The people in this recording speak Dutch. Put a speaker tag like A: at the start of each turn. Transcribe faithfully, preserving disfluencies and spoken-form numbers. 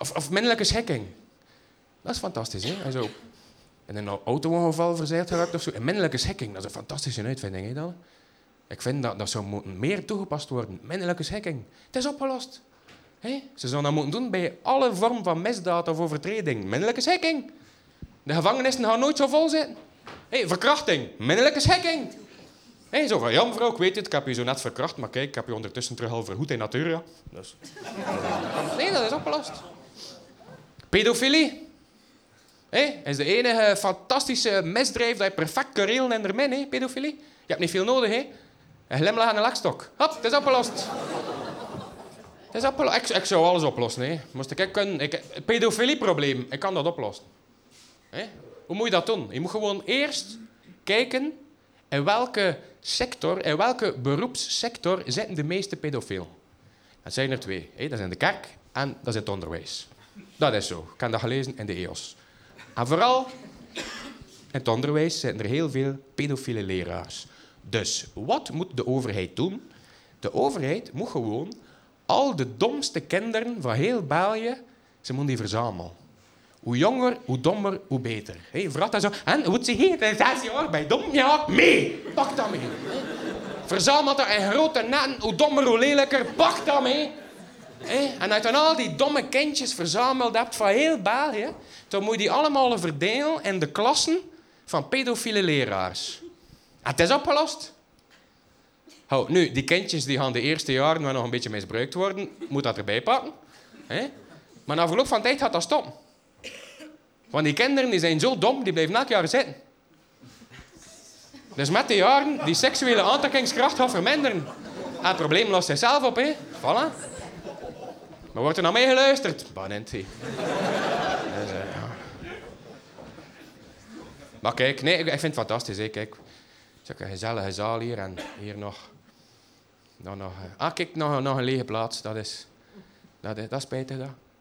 A: Of, of minderlijke schikking. Dat is fantastisch, hè? En zo in een auto-ongeval verzeild geraakt of zo. En minderlijke schikking, dat is een fantastische uitvinding, hè, dan? Ik vind dat dat zou moeten meer toegepast worden. Minderlijke schikking. Het is opgelost. He? Ze zouden dat moeten doen bij alle vormen van misdaad of overtreding. Minderlijke schikking. De gevangenissen gaan nooit zo vol zitten. Hey, verkrachting. Minderlijke schikking. Hey, zo van, ja mevrouw, ik weet het, ik heb je zo net verkracht, maar kijk, ik heb je ondertussen terug al vergoed in natura. Dus. Nee, dat is opgelost. Pedofilie. Hey, is de enige fantastische misdrijf dat je perfect kan regelen in de min, hè? Pedofilie. Je hebt niet veel nodig, hè? Een glimlach en een lakstok. Hop, het is opgelost. Het is opgelost. Ik, ik zou alles oplossen, hè? Moest ik kunnen. Ik, het pedofilieprobleem, ik kan dat oplossen. Hey? Hoe moet je dat doen? Je moet gewoon eerst kijken in welke sector, in welke beroepssector zitten de meeste pedofielen. Dat zijn er twee. Hè? Dat is in de kerk en dat is in het onderwijs. Dat is zo. Ik heb dat gelezen in de E O S. En vooral in het onderwijs zijn er heel veel pedofiele leraars. Dus wat moet de overheid doen? De overheid moet gewoon al de domste kinderen van heel België, ze moeten die verzamelen. Hoe jonger, hoe dommer, hoe beter. Hey, vraag dat zo. En hoe ze hier, zes jaar, bij dom? Ja, mee. Pak dat mee. Hey. Verzamel dat in grote netten. Hoe dommer, hoe lelijker. Pak dat mee. Hey. En als je dan al die domme kindjes verzameld hebt van heel België, dan moet je die allemaal verdelen in de klassen van pedofiele leraars. En het is opgelost. Oh, nu, die kindjes die gaan de eerste jaren waar nog een beetje misbruikt worden, moet dat erbij pakken. Hey. Maar na verloop van tijd gaat dat stoppen. Want die kinderen die zijn zo dom, die blijven elk jaar zitten. Dus met de jaren, die seksuele aantrekkingskracht gaat verminderen. En het probleem lost zichzelf op, hè. Voilà. Maar wordt er naar mij geluisterd? Banent, hè. Dus, uh, ja. Maar kijk, nee, ik vind het fantastisch, hè. Kijk. Zulke gezellige zaal hier en hier nog... Dan nog uh. Ah, kijk, nog, nog een lege plaats. Dat is... Dat, is, dat is spijtig, dat.